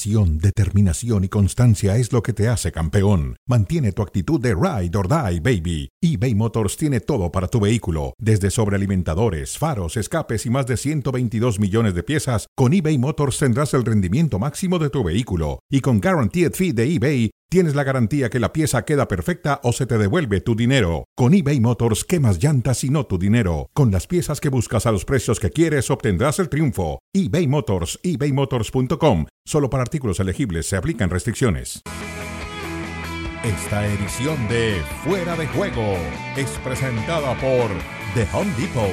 Pasión, determinación y constancia es lo que te hace campeón. Mantiene tu actitud de ride or die, baby. eBay Motors tiene todo para tu vehículo, desde sobrealimentadores, faros, escapes y más de 122 millones de piezas. Con eBay Motors tendrás el rendimiento máximo de tu vehículo. Y con Guaranteed Fee de eBay, tienes la garantía que la pieza queda perfecta o se te devuelve tu dinero. Con eBay Motors, quemas llantas y no tu dinero. Con las piezas que buscas a los precios que quieres, obtendrás el triunfo. eBay Motors, ebaymotors.com. Solo para artículos elegibles se aplican restricciones. Esta edición de Fuera de Juego es presentada por The Home Depot.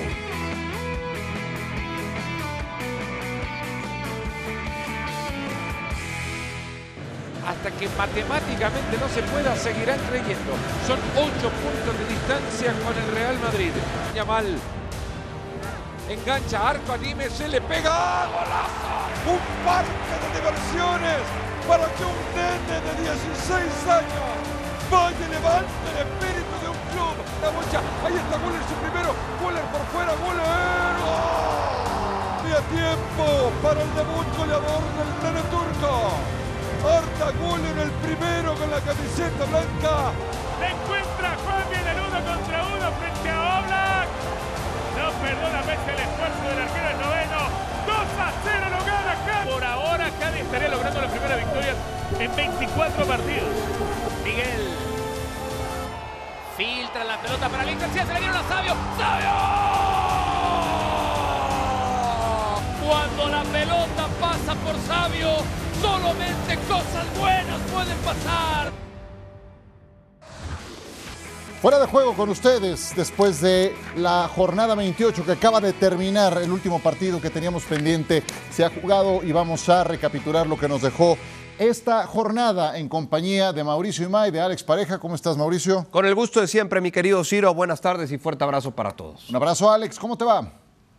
Hasta que matemáticamente no se pueda, seguirán creyendo. Son 8 puntos de distancia con el Real Madrid. Yamal engancha, arco, anime, se le pega. ¡Golazo! Un parque de diversiones para que un nene de 16 años vaya y levante el espíritu de un club. La bocha, ahí está Güler, su primero. Güler por fuera, Güler. ¡Oh! Y a tiempo para el debut goleador del nene turco. Arda Güler, el primero con la camiseta blanca. Se encuentra Juan bien el 1 contra 1 frente a Oblak. No perdona Messi el esfuerzo del arquero del noveno. 2-0 lo gana Cádiz. Por ahora Cádiz estaría logrando la primera victoria en 24 partidos. Miguel filtra la pelota para Víctor. Se le dieron a Sabio. ¡Sabio! Cuando la pelota pasa por Sabio, solamente cosas buenas pueden pasar. Fuera de juego con ustedes después de la jornada 28 que acaba de terminar. El último partido que teníamos pendiente se ha jugado y vamos a recapitular lo que nos dejó esta jornada en compañía de Mauricio Imay, de Alex Pareja. ¿Cómo estás, Mauricio? Con el gusto de siempre, mi querido Ciro. Buenas tardes y fuerte abrazo para todos. Un abrazo, Alex. ¿Cómo te va?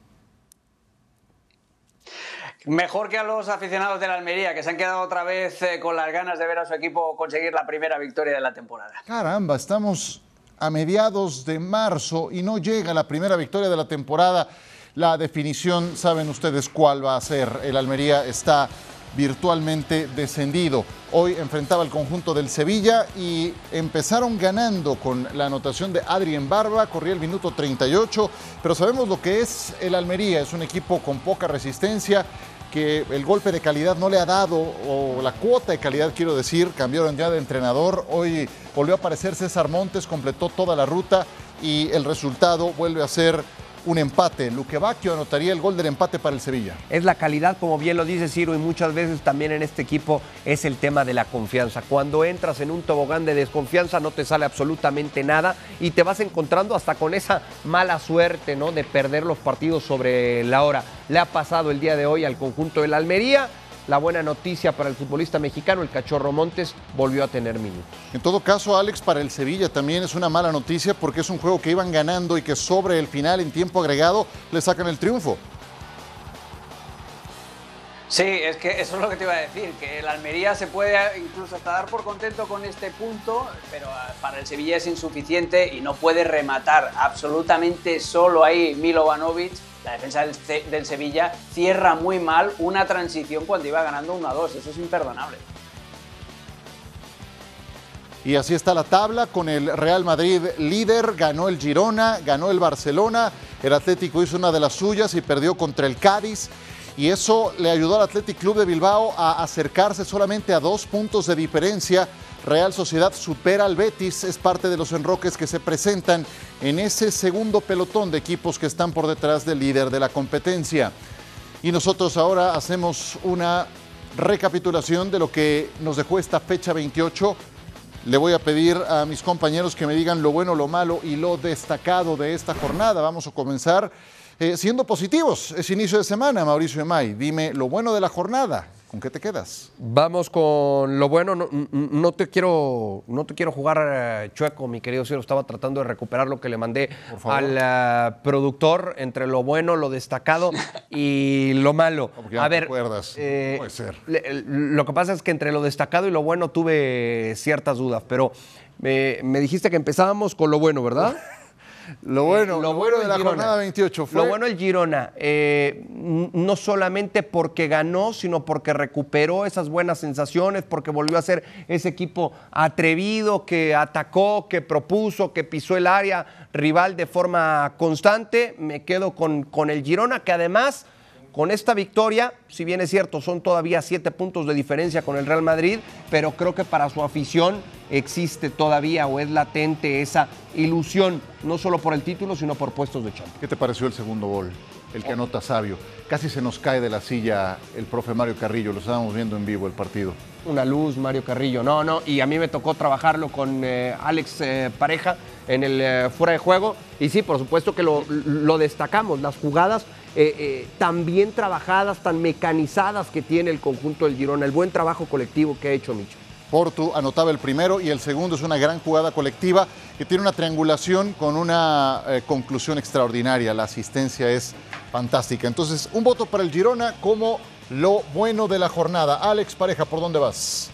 Mejor que a los aficionados de la Almería, que se han quedado otra vez con las ganas de ver a su equipo conseguir la primera victoria de la temporada. Caramba, estamos a mediados de marzo y no llega la primera victoria de la temporada. La definición, saben ustedes cuál va a ser. El Almería está virtualmente descendido. Hoy enfrentaba al conjunto del Sevilla y empezaron ganando con la anotación de Adrien Barba, corría el minuto 38, pero sabemos lo que es el Almería, es un equipo con poca resistencia, que el golpe de calidad no le ha dado, o la cuota de calidad quiero decir, cambiaron ya de entrenador, hoy volvió a aparecer César Montes, completó toda la ruta y el resultado vuelve a ser un empate. Luque Bacchio anotaría el gol del empate para el Sevilla. Es la calidad, como bien lo dice Ciro, y muchas veces también en este equipo es el tema de la confianza. Cuando entras en un tobogán de desconfianza no te sale absolutamente nada y te vas encontrando hasta con esa mala suerte, ¿no?, de perder los partidos sobre la hora. Le ha pasado el día de hoy al conjunto del Almería. La buena noticia para el futbolista mexicano, el Cachorro Montes, volvió a tener minutos. En todo caso, Alex, para el Sevilla también es una mala noticia porque es un juego que iban ganando y que sobre el final, en tiempo agregado, le sacan el triunfo. Sí, es que eso es lo que te iba a decir, que el Almería se puede incluso hasta dar por contento con este punto, pero para el Sevilla es insuficiente y no puede rematar absolutamente solo ahí Milovanovic. La defensa del Sevilla cierra muy mal una transición cuando iba ganando 1-2, eso es imperdonable. Y así está la tabla, con el Real Madrid líder, ganó el Girona, ganó el Barcelona, el Atlético hizo una de las suyas y perdió contra el Cádiz, y eso le ayudó al Athletic Club de Bilbao a acercarse solamente a 2 puntos de diferencia. Real Sociedad supera al Betis, es parte de los enroques que se presentan en ese segundo pelotón de equipos que están por detrás del líder de la competencia. Y nosotros ahora hacemos una recapitulación de lo que nos dejó esta fecha 28. Le voy a pedir a mis compañeros que me digan lo bueno, lo malo y lo destacado de esta jornada. Vamos a comenzar siendo positivos. Es inicio de semana, Mauricio Imay. Dime lo bueno de la jornada. ¿Con qué te quedas? Vamos con lo bueno. No te quiero jugar chueco, mi querido Ciro. Estaba tratando de recuperar lo que le mandé al productor entre lo bueno, lo destacado y lo malo. A ver, puede ser. Lo que pasa es que entre lo destacado y lo bueno tuve ciertas dudas, pero me dijiste que empezábamos con lo bueno, ¿verdad? Lo bueno de la del jornada 28 fue... Lo bueno del Girona, no solamente porque ganó, sino porque recuperó esas buenas sensaciones, porque volvió a ser ese equipo atrevido, que atacó, que propuso, que pisó el área rival de forma constante. Me quedo con el Girona, que además, con esta victoria, si bien es cierto, son todavía 7 puntos de diferencia con el Real Madrid, pero creo que para su afición existe todavía o es latente esa ilusión, no solo por el título, sino por puestos de Champions. ¿Qué te pareció el segundo gol? El que anota Savio. Casi se nos cae de la silla el profe Mario Carrillo, lo estábamos viendo en vivo el partido. Una luz, Mario Carrillo. No, y a mí me tocó trabajarlo con Alex Pareja en el fuera de juego. Y sí, por supuesto que lo destacamos, las jugadas tan bien trabajadas, tan mecanizadas que tiene el conjunto del Girona, el buen trabajo colectivo que ha hecho Micho. Portu anotaba el primero y el segundo es una gran jugada colectiva que tiene una triangulación con una conclusión extraordinaria. La asistencia es fantástica. Entonces, un voto para el Girona como lo bueno de la jornada. Alex Pareja, ¿por dónde vas?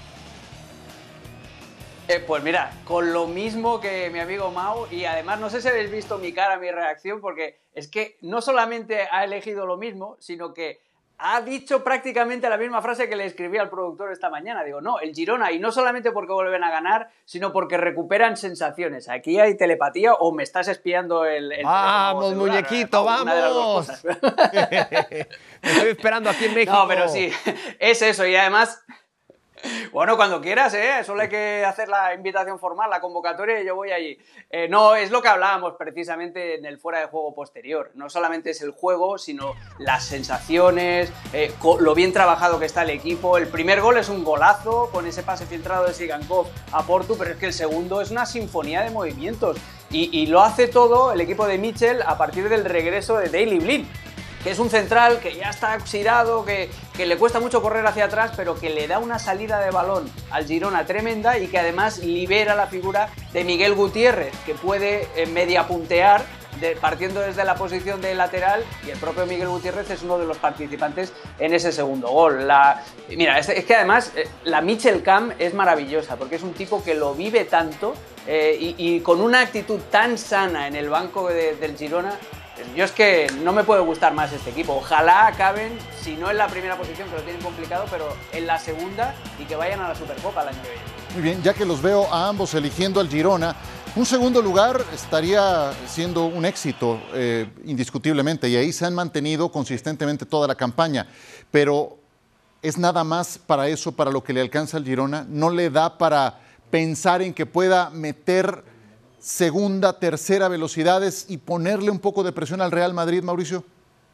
Pues mira, con lo mismo que mi amigo Mau, y además no sé si habéis visto mi cara, mi reacción, porque es que no solamente ha elegido lo mismo, sino que ha dicho prácticamente la misma frase que le escribí al productor esta mañana. Digo, no, el Girona, y no solamente porque vuelven a ganar, sino porque recuperan sensaciones. Aquí hay telepatía o me estás espiando el ¡Vamos, muñequito, vamos! Una de las dos cosas. Me estoy esperando aquí en México. No, pero sí, es eso, y además... Bueno, cuando quieras, solo hay que hacer la invitación formal, la convocatoria y yo voy allí. No, es lo que hablábamos precisamente en el fuera de juego posterior. No solamente es el juego, sino las sensaciones, lo bien trabajado que está el equipo. El primer gol es un golazo con ese pase filtrado de Sigankov a Portu, pero es que el segundo es una sinfonía de movimientos. Y lo hace todo el equipo de Michel a partir del regreso de Daley Blind, que es un central que ya está oxidado, que le cuesta mucho correr hacia atrás, pero que le da una salida de balón al Girona tremenda y que además libera la figura de Miguel Gutiérrez, que puede media puntear partiendo desde la posición de lateral, y el propio Miguel Gutiérrez es uno de los participantes en ese segundo gol. Mira, es que además la Michel Camp es maravillosa, porque es un tipo que lo vive tanto y con una actitud tan sana en el banco del Girona. Yo es que no me puede gustar más este equipo. Ojalá acaben, si no en la primera posición, que lo tienen complicado, pero en la segunda y que vayan a la Supercopa el año que viene. Muy bien, ya que los veo a ambos eligiendo al Girona, un segundo lugar estaría siendo un éxito indiscutiblemente, y ahí se han mantenido consistentemente toda la campaña, pero es nada más para eso, para lo que le alcanza al Girona. No le da para pensar en que pueda meter segunda, tercera velocidades y ponerle un poco de presión al Real Madrid, Mauricio.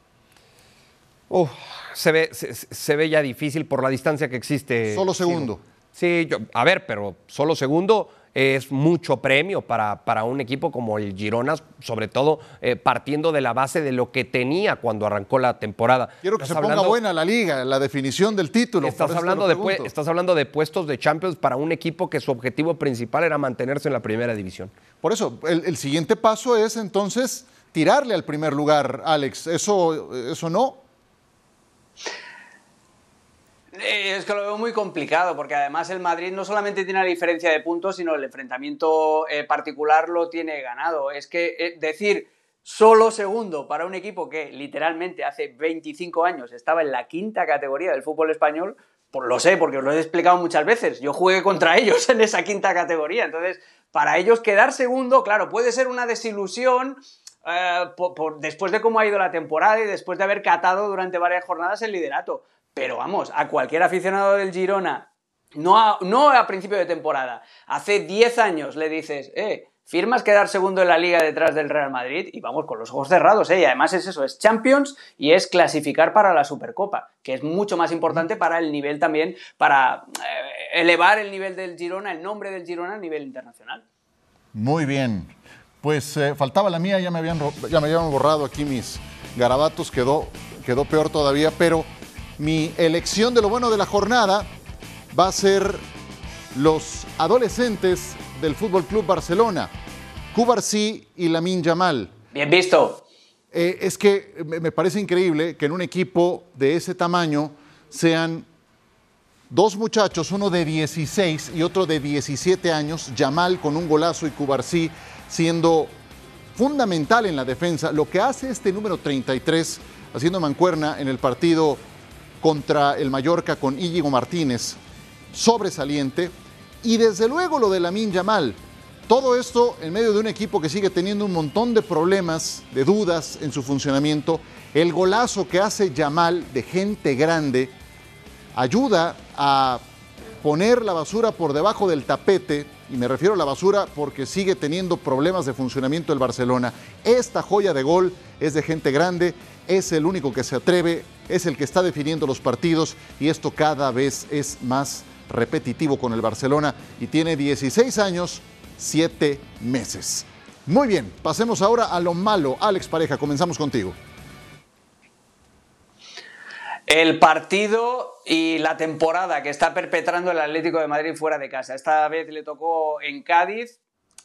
Se ve ya difícil por la distancia que existe. Solo segundo. Sí, a ver, pero solo segundo es mucho premio para un equipo como el Girona, sobre todo partiendo de la base de lo que tenía cuando arrancó la temporada. Quiero que se ponga buena la liga, la definición del título. Estás hablando de puestos de Champions para un equipo que su objetivo principal era mantenerse en la primera división. Por eso, el siguiente paso es entonces tirarle al primer lugar, Alex. ¿Eso no? Es que lo veo muy complicado, porque además el Madrid no solamente tiene la diferencia de puntos, sino el enfrentamiento particular lo tiene ganado. Es que decir solo segundo para un equipo que literalmente hace 25 años estaba en la quinta categoría del fútbol español, pues lo sé, porque os lo he explicado muchas veces. Yo jugué contra ellos en esa quinta categoría. Entonces, para ellos quedar segundo, claro, puede ser una desilusión después de cómo ha ido la temporada y después de haber catado durante varias jornadas el liderato. Pero vamos, a cualquier aficionado del Girona, no a principio de temporada, hace 10 años le dices, ¿firmas quedar segundo en la Liga detrás del Real Madrid? Y vamos con los ojos cerrados, y además es eso, es Champions y es clasificar para la Supercopa, que es mucho más importante para el nivel también, para elevar el nivel del Girona, el nombre del Girona a nivel internacional. Muy bien, pues faltaba la mía, ya me habían borrado aquí mis garabatos, quedó peor todavía, pero mi elección de lo bueno de la jornada va a ser los adolescentes del Fútbol Club Barcelona, Cubarsí y Lamine Yamal. Bien visto. Es que me parece increíble que en un equipo de ese tamaño sean dos muchachos, uno de 16 y otro de 17 años, Yamal con un golazo y Cubarsí siendo fundamental en la defensa. Lo que hace este número 33, haciendo mancuerna en el partido contra el Mallorca con Íñigo Martínez, sobresaliente. Y desde luego lo de Lamine Yamal. Todo esto en medio de un equipo que sigue teniendo un montón de problemas, de dudas en su funcionamiento. El golazo que hace Yamal de gente grande ayuda a poner la basura por debajo del tapete, y me refiero a la basura porque sigue teniendo problemas de funcionamiento el Barcelona. Esta joya de gol es de gente grande, es el único que se atreve, es el que está definiendo los partidos, y esto cada vez es más repetitivo con el Barcelona, y tiene 16 años, 7 meses. Muy bien, pasemos ahora a lo malo. Alex Pareja, comenzamos contigo. El partido y la temporada que está perpetrando el Atlético de Madrid fuera de casa. Esta vez le tocó en Cádiz,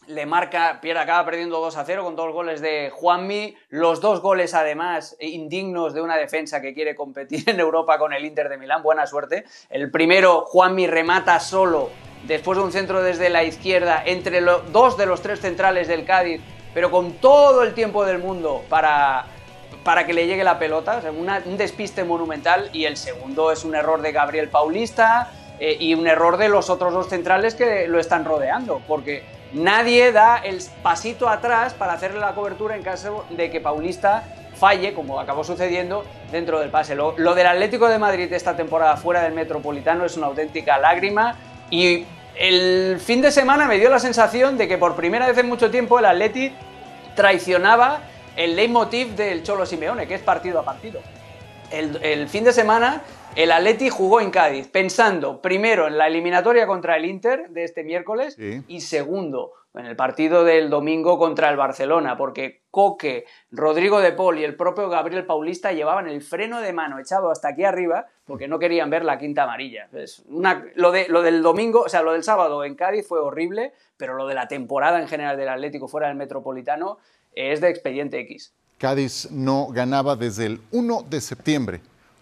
acaba perdiendo 2-0 con 2 goles de Juanmi, los 2 goles además indignos de una defensa que quiere competir en Europa con el Inter de Milán, buena suerte. El primero, Juanmi remata solo, después de un centro desde la izquierda, entre 2 de los 3 centrales del Cádiz, pero con todo el tiempo del mundo para que le llegue la pelota, o sea, un despiste monumental. Y el segundo es un error de Gabriel Paulista y un error de los otros 2 centrales que lo están rodeando, porque nadie da el pasito atrás para hacerle la cobertura en caso de que Paulista falle, como acabó sucediendo dentro del pase. Lo del Atlético de Madrid esta temporada fuera del Metropolitano es una auténtica lágrima, y el fin de semana me dio la sensación de que por primera vez en mucho tiempo el Atleti traicionaba el leitmotiv del Cholo Simeone, que es partido a partido. El fin de semana el Atleti jugó en Cádiz pensando primero en la eliminatoria contra el Inter de este miércoles, sí, y segundo en el partido del domingo contra el Barcelona, porque Coque, Rodrigo de Paul y el propio Gabriel Paulista llevaban el freno de mano echado hasta aquí arriba porque no querían ver la quinta amarilla. Lo del domingo, o sea, lo del sábado en Cádiz fue horrible, pero lo de la temporada en general del Atlético fuera del Metropolitano es de expediente X. Cádiz no ganaba desde el 1 de septiembre.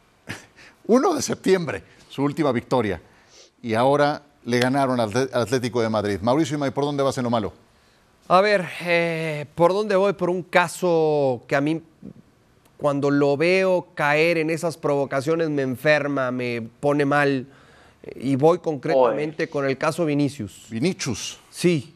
1 de septiembre, su última victoria. Y ahora le ganaron al Atlético de Madrid. Mauricio Imay, ¿por dónde vas en lo malo? A ver, ¿por dónde voy? Por un caso que a mí, cuando lo veo caer en esas provocaciones, me enferma, me pone mal. Y voy concretamente con el caso Vinicius. Vinicius. Sí.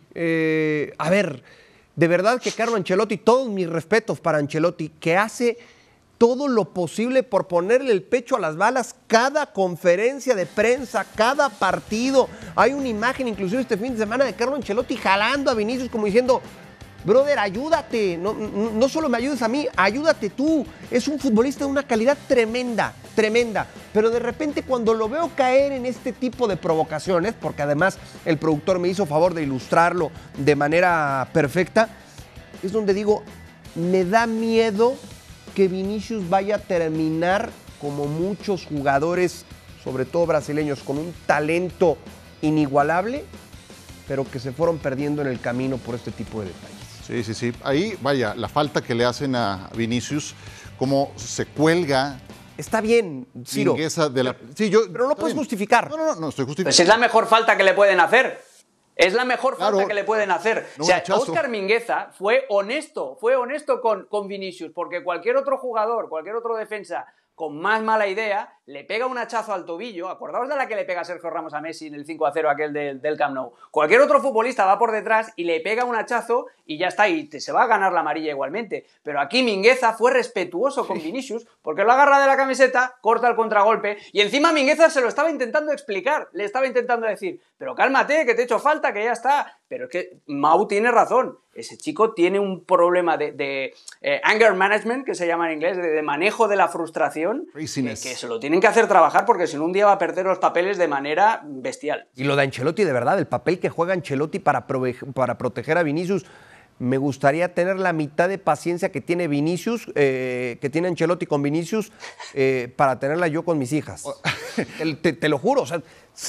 A ver, de verdad que Carlo Ancelotti, todos mis respetos para Ancelotti, que hace todo lo posible por ponerle el pecho a las balas cada conferencia de prensa, cada partido. Hay una imagen inclusive este fin de semana de Carlo Ancelotti jalando a Vinicius como diciendo: brother, ayúdate, no solo me ayudes a mí, ayúdate tú. Es un futbolista de una calidad tremenda, tremenda. Pero de repente cuando lo veo caer en este tipo de provocaciones, porque además el productor me hizo favor de ilustrarlo de manera perfecta, es donde digo, me da miedo que Vinicius vaya a terminar como muchos jugadores, sobre todo brasileños, con un talento inigualable, pero que se fueron perdiendo en el camino por este tipo de detalles. Sí. Ahí, vaya, la falta que le hacen a Vinicius, cómo se cuelga. Está bien, Ciro. Pero no puedes justificar. No estoy justificando. Pues es la mejor falta que le pueden hacer. Es la mejor falta que le pueden hacer. No, o sea, Óscar Mingueza fue honesto con Vinicius, porque cualquier otro jugador, cualquier otro defensa con más mala idea, le pega un hachazo al tobillo. Acordaos de la que le pega Sergio Ramos a Messi en el 5-0 aquel del Camp Nou. Cualquier otro futbolista va por detrás y le pega un hachazo y ya está, y se va a ganar la amarilla igualmente. Pero aquí Mingueza fue respetuoso con Vinicius, porque lo agarra de la camiseta, corta el contragolpe, y encima Mingueza se lo estaba intentando explicar, le estaba intentando decir: pero cálmate, que te he hecho falta, que ya está. Pero es que Mau tiene razón. Ese chico tiene un problema de anger management, que se llama en inglés, de manejo de la frustración, que se lo tienen que hacer trabajar, porque si no un día va a perder los papeles de manera bestial. Y lo de Ancelotti, de verdad, el papel que juega Ancelotti para proteger a Vinicius, me gustaría tener la mitad de paciencia que tiene Vinicius, que tiene Ancelotti con Vinicius, para tenerla yo con mis hijas. Te lo juro, o sea,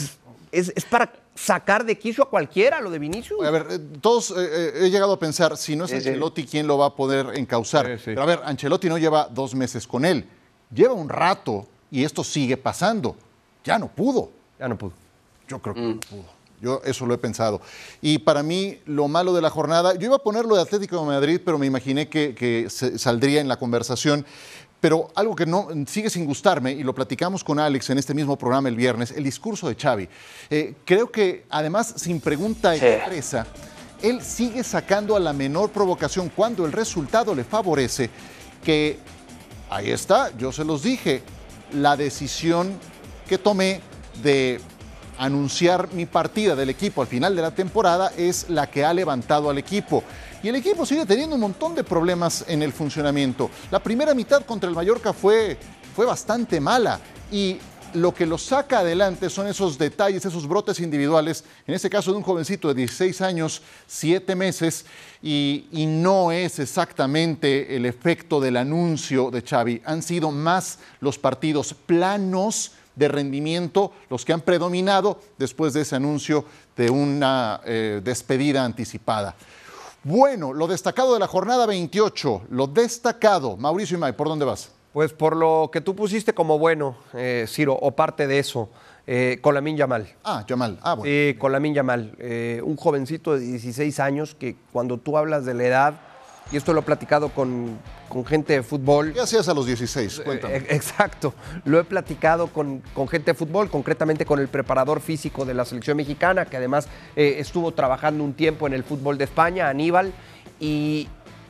es para sacar de quicio a cualquiera lo de Vinicius. A ver, todos he llegado a pensar, si no es Ancelotti, ¿quién lo va a poder encauzar? Sí. Pero a ver, Ancelotti no lleva 2 meses con él, lleva un rato y esto sigue pasando. Ya no pudo. Ya no pudo. Yo creo que no pudo. Yo eso lo he pensado. Y para mí, lo malo de la jornada, yo iba a ponerlo de Atlético de Madrid, pero me imaginé que saldría en la conversación. Pero algo que no sigue sin gustarme, y lo platicamos con Alex en este mismo programa el viernes, el discurso de Xavi. Creo que, además, sin pregunta expresa, él sigue sacando a la menor provocación cuando el resultado le favorece, que ahí está, yo se los dije, la decisión que tomé de anunciar mi partida del equipo al final de la temporada es la que ha levantado al equipo. Y el equipo sigue teniendo un montón de problemas en el funcionamiento. La primera mitad contra el Mallorca fue bastante mala y lo que lo saca adelante son esos detalles, esos brotes individuales, en este caso de un jovencito de 16 años, 7 meses, y no es exactamente el efecto del anuncio de Xavi. Han sido más los partidos planos de rendimiento los que han predominado después de ese anuncio de una despedida anticipada. Bueno, lo destacado de la jornada 28, lo destacado. Mauricio Imay, ¿por dónde vas? Pues por lo que tú pusiste como bueno, Ciro, o parte de eso, con Lamine Yamal. Yamal. Bueno. Sí, con Lamine Yamal, un jovencito de 16 años que cuando tú hablas de la edad, y esto lo he platicado con gente de fútbol. ¿Qué hacías a los 16? Cuéntame. Exacto, lo he platicado con gente de fútbol, concretamente con el preparador físico de la selección mexicana, que además estuvo trabajando un tiempo en el fútbol de España, Aníbal, y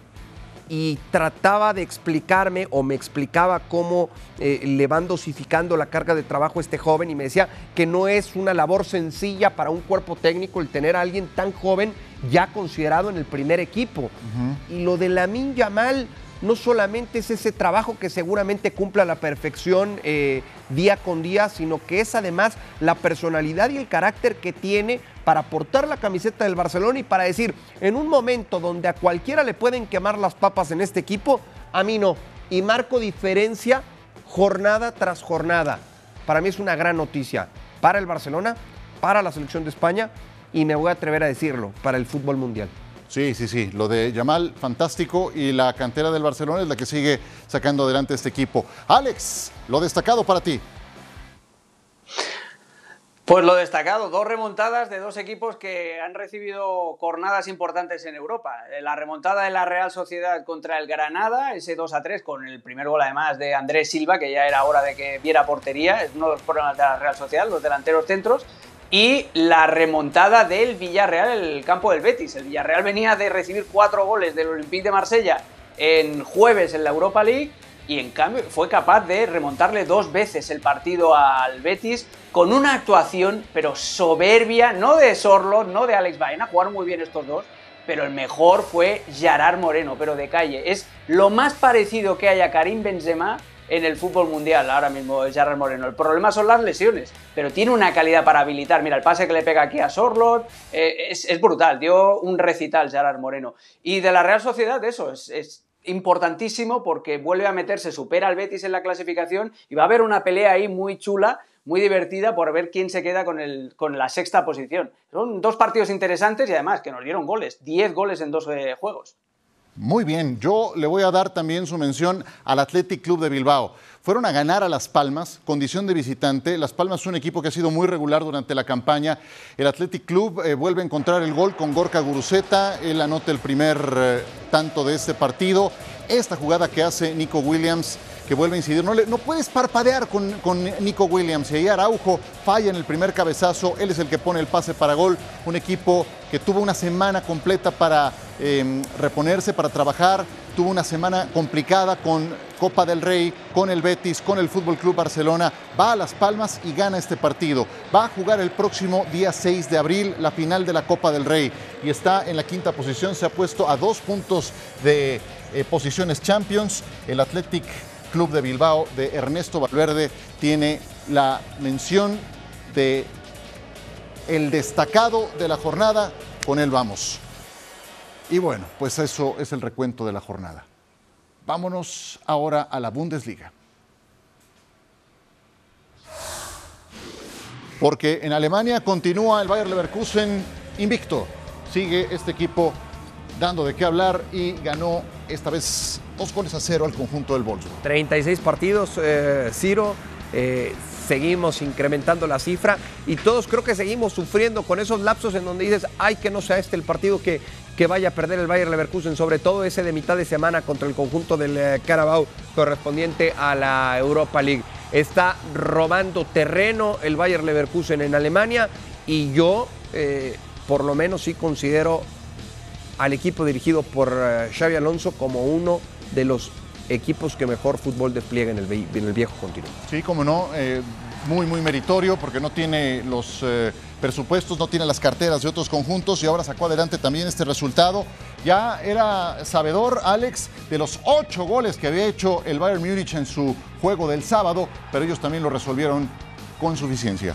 trataba de explicarme o me explicaba cómo le van dosificando la carga de trabajo a este joven y me decía que no es una labor sencilla para un cuerpo técnico el tener a alguien tan joven ya considerado en el primer equipo. Y lo de Lamine Yamal no solamente es ese trabajo que seguramente cumple a la perfección día con día, sino que es además la personalidad y el carácter que tiene para portar la camiseta del Barcelona y para decir, en un momento donde a cualquiera le pueden quemar las papas en este equipo, a mí no. Y marco diferencia jornada tras jornada. Para mí es una gran noticia para el Barcelona, para la selección de España y me voy a atrever a decirlo, para el fútbol mundial. Sí, lo de Yamal, fantástico, y la cantera del Barcelona es la que sigue sacando adelante este equipo. Alex, lo destacado para ti. Pues lo destacado, 2 remontadas de 2 equipos que han recibido jornadas importantes en Europa. La remontada de la Real Sociedad contra el Granada, ese 2-3 con el primer gol además de Andrés Silva, que ya era hora de que viera portería, es uno de los problemas de la Real Sociedad, los delanteros centros. Y la remontada del Villarreal en el campo del Betis. El Villarreal venía de recibir 4 goles del Olympique de Marsella en jueves en la Europa League y en cambio fue capaz de remontarle 2 veces el partido al Betis con una actuación pero soberbia, no de Sorloth, no de Alex Baena, jugaron muy bien estos dos, pero el mejor fue Gerard Moreno, pero de calle. Es lo más parecido que hay a Karim Benzema en el fútbol mundial ahora mismo, Gerard Moreno. El problema son las lesiones, pero tiene una calidad para habilitar. Mira, el pase que le pega aquí a Sorloth es brutal, dio un recital Gerard Moreno. Y de la Real Sociedad eso, es importantísimo porque vuelve a meterse, supera al Betis en la clasificación y va a haber una pelea ahí muy chula, muy divertida por ver quién se queda con la 6ª posición. Son 2 partidos interesantes y además que nos dieron goles, 10 goles en 2 juegos. Muy bien, yo le voy a dar también su mención al Athletic Club de Bilbao. Fueron a ganar a Las Palmas, condición de visitante. Las Palmas es un equipo que ha sido muy regular durante la campaña. El Athletic Club vuelve a encontrar el gol con Gorka Guruceta. Él anota el primer tanto de este partido. Esta jugada que hace Nico Williams, que vuelve a incidir. No puedes parpadear con Nico Williams. Y ahí Araujo falla en el primer cabezazo. Él es el que pone el pase para gol. Un equipo que tuvo una semana completa para reponerse, para trabajar. Tuvo una semana complicada con Copa del Rey, con el Betis, con el Fútbol Club Barcelona. Va a Las Palmas y gana este partido. Va a jugar el próximo día 6 de abril la final de la Copa del Rey. Y está en la 5ª posición. Se ha puesto a 2 puntos de posiciones Champions. El Athletic Club de Bilbao de Ernesto Valverde tiene la mención de el destacado de la jornada. Con él vamos. Y bueno, pues eso es el recuento de la jornada. Vámonos ahora a la Bundesliga. Porque en Alemania continúa el Bayer Leverkusen invicto. Sigue este equipo dando de qué hablar y ganó esta vez 2-0 al conjunto del Wolfsburg. 36 partidos, Ciro, seguimos incrementando la cifra y todos creo que seguimos sufriendo con esos lapsos en donde dices, ay, que no sea este el partido que vaya a perder el Bayer Leverkusen, sobre todo ese de mitad de semana contra el conjunto del Carabao correspondiente a la Europa League. Está robando terreno el Bayer Leverkusen en Alemania y yo por lo menos sí considero al equipo dirigido por Xabi Alonso como uno de los equipos que mejor fútbol despliega en el viejo continente. Sí, como no, muy meritorio porque no tiene los presupuestos, no tiene las carteras de otros conjuntos y ahora sacó adelante también este resultado. Ya era sabedor, Alex, de los 8 goles que había hecho el Bayern Múnich en su juego del sábado, pero ellos también lo resolvieron con suficiencia.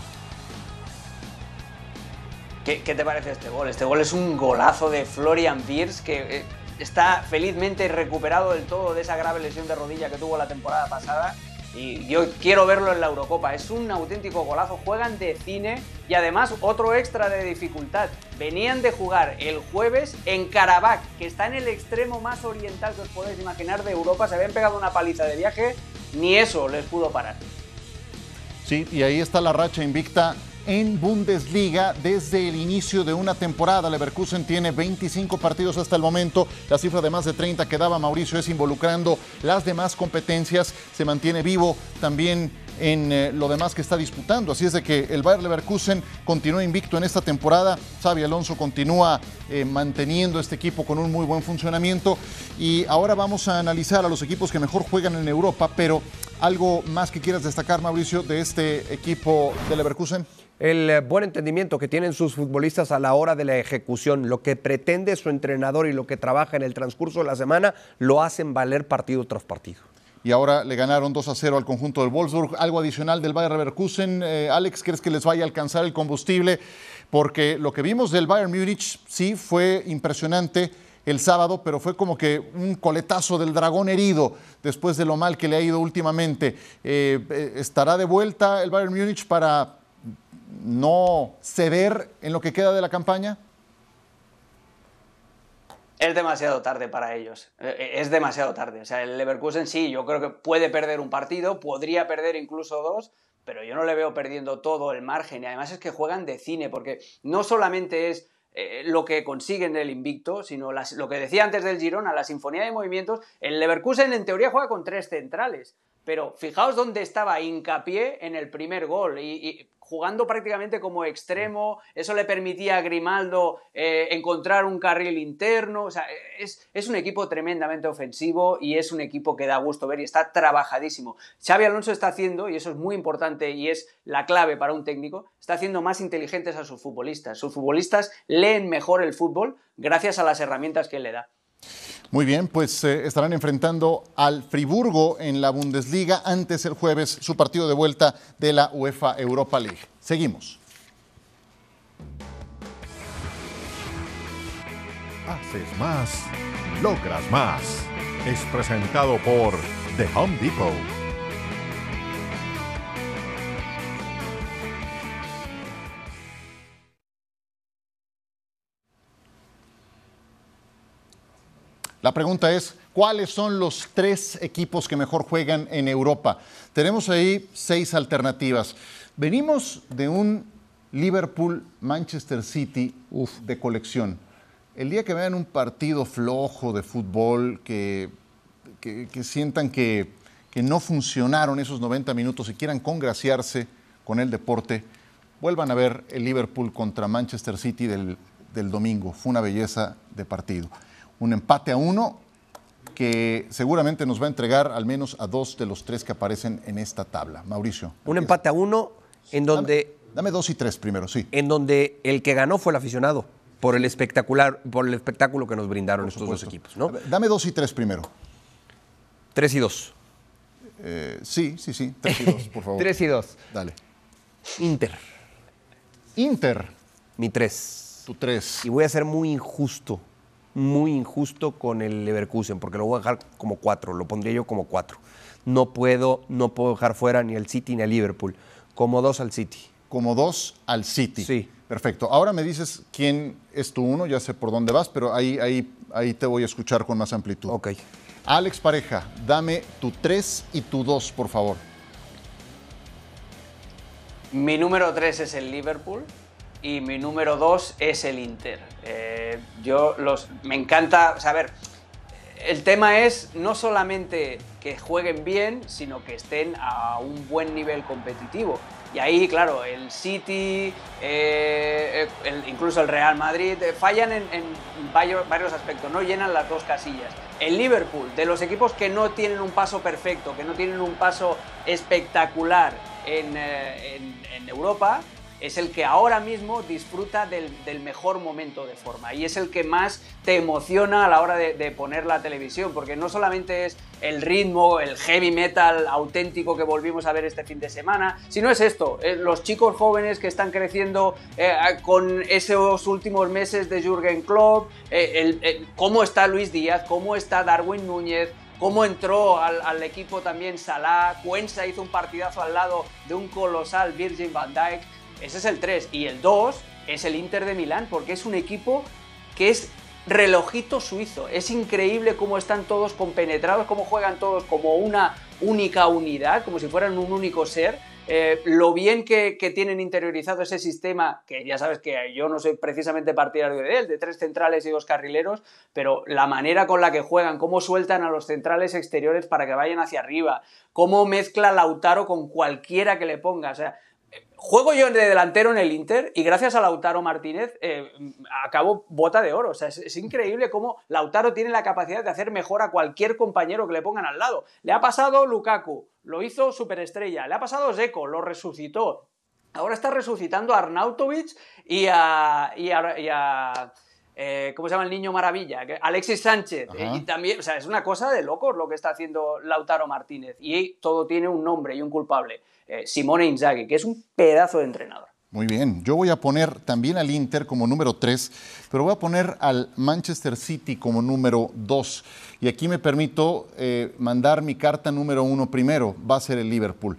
¿Qué te parece este gol? Este gol es un golazo de Florian Wirtz que está felizmente recuperado del todo de esa grave lesión de rodilla que tuvo la temporada pasada y yo quiero verlo en la Eurocopa. Es un auténtico golazo, juegan de cine y además otro extra de dificultad. Venían de jugar el jueves en Karabakh, que está en el extremo más oriental que os podéis imaginar de Europa. Se habían pegado una paliza de viaje, ni eso les pudo parar. Sí, y ahí está la racha invicta en Bundesliga desde el inicio de una temporada. Leverkusen tiene 25 partidos hasta el momento. La cifra de más de 30 que daba Mauricio es involucrando las demás competencias. Se mantiene vivo también en lo demás que está disputando. Así es de que el Bayer Leverkusen continúa invicto en esta temporada. Xabi Alonso continúa manteniendo este equipo con un muy buen funcionamiento. Y ahora vamos a analizar a los equipos que mejor juegan en Europa, pero ¿algo más que quieras destacar, Mauricio, de este equipo de Leverkusen? El buen entendimiento que tienen sus futbolistas a la hora de la ejecución, lo que pretende su entrenador y lo que trabaja en el transcurso de la semana, lo hacen valer partido tras partido. Y ahora le ganaron 2-0 al conjunto del Wolfsburg. Algo adicional del Bayer Leverkusen. Alex, ¿crees que les vaya a alcanzar el combustible? Porque lo que vimos del Bayern Múnich sí fue impresionante el sábado, pero fue como que un coletazo del dragón herido después de lo mal que le ha ido últimamente. ¿Estará de vuelta el Bayern Múnich para no ceder en lo que queda de la campaña? Es demasiado tarde para ellos, es demasiado tarde. O sea, el Leverkusen sí, yo creo que puede perder un partido, podría perder incluso 2, pero yo no le veo perdiendo todo el margen. Y además es que juegan de cine, porque no solamente es lo que consiguen el invicto, sino lo que decía antes del Girona, la sinfonía de movimientos. El Leverkusen en teoría juega con 3 centrales, pero fijaos dónde estaba Hincapié en el primer gol y jugando prácticamente como extremo. Eso le permitía a Grimaldo encontrar un carril interno. O sea, es un equipo tremendamente ofensivo y es un equipo que da gusto ver y está trabajadísimo. Xabi Alonso está haciendo, y eso es muy importante y es la clave para un técnico, está haciendo más inteligentes a sus futbolistas. Sus futbolistas leen mejor el fútbol gracias a las herramientas que él le da. Muy bien, pues estarán enfrentando al Friburgo en la Bundesliga antes el jueves, su partido de vuelta de la UEFA Europa League. Seguimos. Haces más, logras más. Es presentado por The Home Depot. La pregunta es, ¿cuáles son los 3 equipos que mejor juegan en Europa? Tenemos ahí 6 alternativas. Venimos de un Liverpool-Manchester City de colección. El día que vean un partido flojo de fútbol, que sientan que no funcionaron esos 90 minutos y quieran congraciarse con el deporte, vuelvan a ver el Liverpool contra Manchester City del domingo. Fue una belleza de partido. Un empate a 1 que seguramente nos va a entregar al menos a 2 de los 3 que aparecen en esta tabla. Mauricio. Un empate a 1 en donde... Dame 2 y 3 primero, sí. En donde el que ganó fue el aficionado por el espectáculo que nos brindaron estos dos equipos, ¿no? Ver, dame 2 y 3 primero. 3 y 2. Sí. 3 y 2, por favor. 3 y 2. Dale. Inter. Mi 3. Tu 3. Y voy a ser muy injusto con el Leverkusen, porque lo voy a dejar como 4, lo pondría yo como 4. No puedo dejar fuera ni al City ni al Liverpool. Como 2 al City. Como 2 al City. Sí. Perfecto. Ahora me dices quién es tu 1, ya sé por dónde vas, pero ahí te voy a escuchar con más amplitud. Ok. Alex Pareja, dame tu 3 y tu 2, por favor. Mi número 3 es el Liverpool y mi número 2 es el Inter. Me encanta, o sea, a ver, el tema es no solamente que jueguen bien, sino que estén a un buen nivel competitivo. Y ahí, claro, el City, incluso el Real Madrid, fallan en varios aspectos, no llenan las dos casillas. El Liverpool, de los equipos que no tienen un paso perfecto, que no tienen un paso espectacular en Europa, es el que ahora mismo disfruta del mejor momento de forma y es el que más te emociona a la hora de poner la televisión, porque no solamente es el ritmo, el heavy metal auténtico que volvimos a ver este fin de semana, sino es esto, los chicos jóvenes que están creciendo con esos últimos meses de Jürgen Klopp, cómo está Luis Díaz, cómo está Darwin Núñez, cómo entró al equipo también Salah, Cuenca hizo un partidazo al lado de un colosal Virgil van Dijk. Ese es el 3. Y el 2 es el Inter de Milán, porque es un equipo que es relojito suizo. Es increíble cómo están todos compenetrados, cómo juegan todos como una única unidad, como si fueran un único ser. Lo bien que tienen interiorizado ese sistema, que ya sabes que yo no soy precisamente partidario de él, de 3 centrales y 2 carrileros, pero la manera con la que juegan, cómo sueltan a los centrales exteriores para que vayan hacia arriba, cómo mezcla Lautaro con cualquiera que le ponga, o sea, juego yo de delantero en el Inter y gracias a Lautaro Martínez acabo bota de oro. O sea, es increíble cómo Lautaro tiene la capacidad de hacer mejor a cualquier compañero que le pongan al lado. Le ha pasado Lukaku, lo hizo superestrella. Le ha pasado Dzeko, lo resucitó. Ahora está resucitando a Arnautovic y a ¿cómo se llama el niño maravilla? Alexis Sánchez. Y también, o sea, es una cosa de locos lo que está haciendo Lautaro Martínez. Y todo tiene un nombre y un culpable. Simone Inzaghi, que es un pedazo de entrenador. Muy bien, yo voy a poner también al Inter como número 3, pero voy a poner al Manchester City como número 2. Y aquí me permito mandar mi carta número 1 primero, va a ser el Liverpool.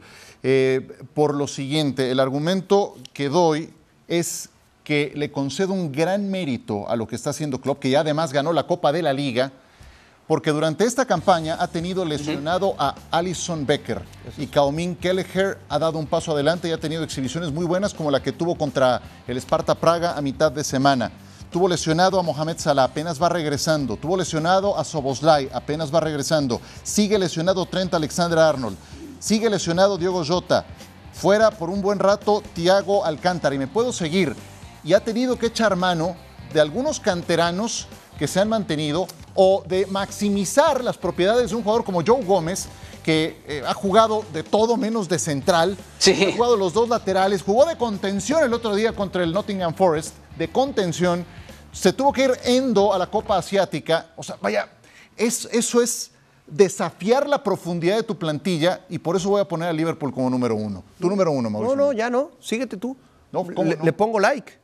Por lo siguiente, el argumento que doy es que le concedo un gran mérito a lo que está haciendo Klopp, que ya además ganó la Copa de la Liga, porque durante esta campaña ha tenido lesionado a Alisson Becker y Kaomin Kelleher ha dado un paso adelante y ha tenido exhibiciones muy buenas como la que tuvo contra el Sparta Praga a mitad de semana. Tuvo lesionado a Mohamed Salah, apenas va regresando. Tuvo lesionado a Szoboszlai, apenas va regresando. Sigue lesionado Trent Alexander-Arnold. Sigue lesionado Diogo Jota. Fuera por un buen rato Thiago Alcántara. Y me puedo seguir. Y ha tenido que echar mano de algunos canteranos que se han mantenido o de maximizar las propiedades de un jugador como Joe Gómez, que ha jugado de todo menos de central, ha jugado los 2 laterales, jugó de contención el otro día contra el Nottingham Forest, de contención, se tuvo que ir Endo a la Copa Asiática, o sea, vaya, eso es desafiar la profundidad de tu plantilla y por eso voy a poner a Liverpool como número 1. Tu número 1, Mauricio. No, ya no, síguete tú. No, ¿cómo no? Le pongo like.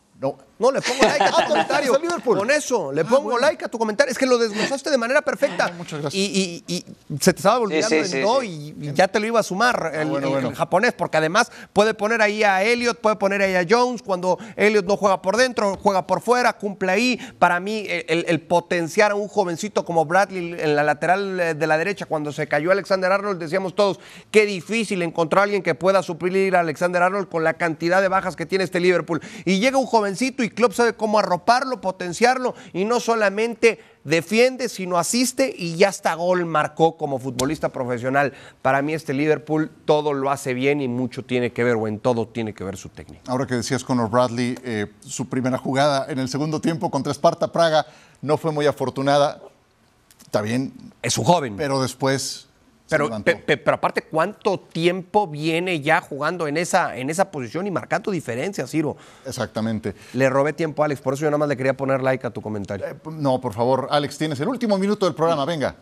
No, le pongo like a tu comentario. Con eso, le pongo like a tu comentario. Es que lo desglosaste de manera perfecta. Muchas gracias. Y se te estaba olvidando el no y ya te lo iba a sumar el japonés, porque además puede poner ahí a Elliot, puede poner ahí a Jones, cuando Elliot no juega por dentro, juega por fuera, cumple ahí. Para mí, el potenciar a un jovencito como Bradley en la lateral de la derecha, cuando se cayó Alexander-Arnold, decíamos todos, qué difícil encontrar a alguien que pueda suplir a Alexander-Arnold con la cantidad de bajas que tiene este Liverpool. Y llega un jovencito y Klopp sabe cómo arroparlo, potenciarlo y no solamente defiende, sino asiste y ya hasta gol marcó como futbolista profesional. Para mí este Liverpool todo lo hace bien y mucho tiene que ver, o en todo tiene que ver su técnica. Ahora que decías Conor Bradley, su primera jugada en el segundo tiempo contra Sparta Praga no fue muy afortunada. Está bien. Es un joven. Pero después... Pero aparte, ¿cuánto tiempo viene ya jugando en esa posición y marcando diferencias, Ciro? Exactamente. Le robé tiempo a Alex, por eso yo nada más le quería poner like a tu comentario. No, por favor, Alex, tienes el último minuto del programa, venga.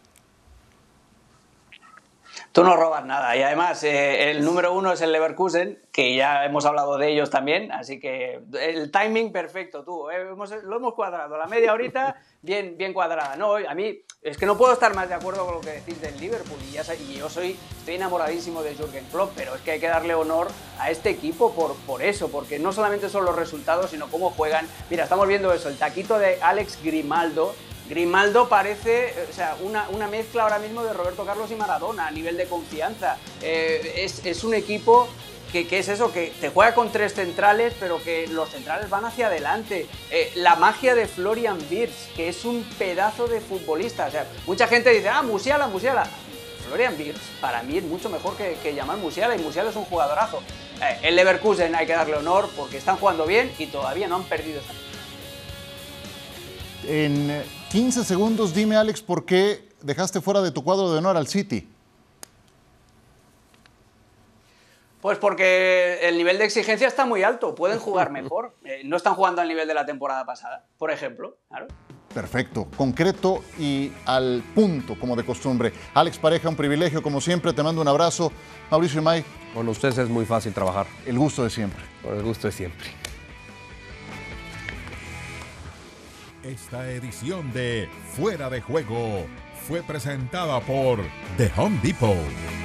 Tú no robas nada y además el número 1 es el Leverkusen, que ya hemos hablado de ellos también, así que el timing perfecto, tú, lo hemos cuadrado, la media horita bien cuadrada. No, a mí es que no puedo estar más de acuerdo con lo que decís del Liverpool y yo estoy enamoradísimo de Jürgen Klopp, pero es que hay que darle honor a este equipo por eso, porque no solamente son los resultados, sino cómo juegan. Mira, estamos viendo eso, el taquito de Alex Grimaldo. Grimaldo parece, o sea, una mezcla ahora mismo de Roberto Carlos y Maradona a nivel de confianza. Es un equipo que es eso, que te juega con 3 centrales, pero que los centrales van hacia adelante. La magia de Florian Wirtz, que es un pedazo de futbolista. O sea, mucha gente dice, Musiala. Florian Wirtz, para mí es mucho mejor que Jamal Musiala, y Musiala es un jugadorazo. El Leverkusen hay que darle honor porque están jugando bien y todavía no han perdido. En 15 segundos, dime, Alex, ¿por qué dejaste fuera de tu cuadro de honor al City? Pues porque el nivel de exigencia está muy alto, pueden jugar mejor. No están jugando al nivel de la temporada pasada, por ejemplo. Claro. Perfecto, concreto y al punto, como de costumbre. Alex Pareja, un privilegio, como siempre, te mando un abrazo. Mauricio Imay. Con ustedes es muy fácil trabajar. El gusto de siempre. Con el gusto de siempre. Esta edición de Fuera de Juego fue presentada por The Home Depot.